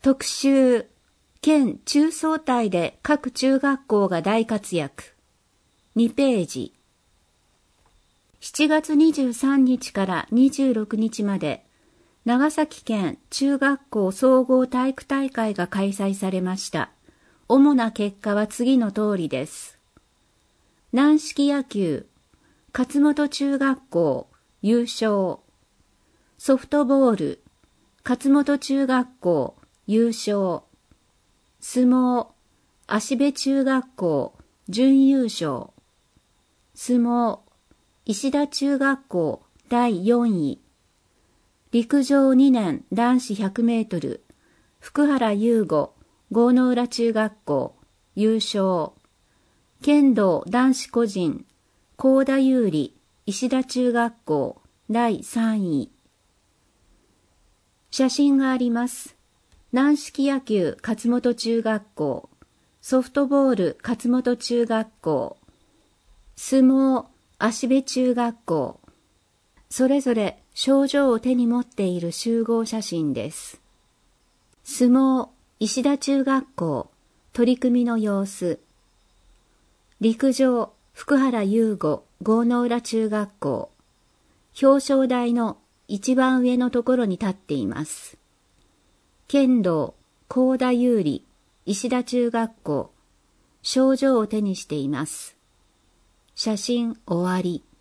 特集、県中総体で各中学校が大活躍。2ページ。7月23日から26日まで、長崎県中学校総合体育大会が開催されました。主な結果は次の通りです。軟式野球、勝本中学校、優勝。ソフトボール、勝本中学校、優勝。相撲、芦部中学校、準優勝。相撲、石田中学校第4位。陸上2年男子100メートル、福原優吾、郷ノ浦中学校、優勝。剣道男子個人、幸田優里、石田中学校第3位。写真があります。軟式野球勝本中学校、ソフトボール勝本中学校、相撲芦部中学校、それぞれ賞状を手に持っている集合写真です。相撲石田中学校、取り組みの様子。陸上福原優吾、郷ノ浦中学校、表彰台の一番上のところに立っています。剣道幸田優里、石田中学校、賞状を手にしています。写真終わり。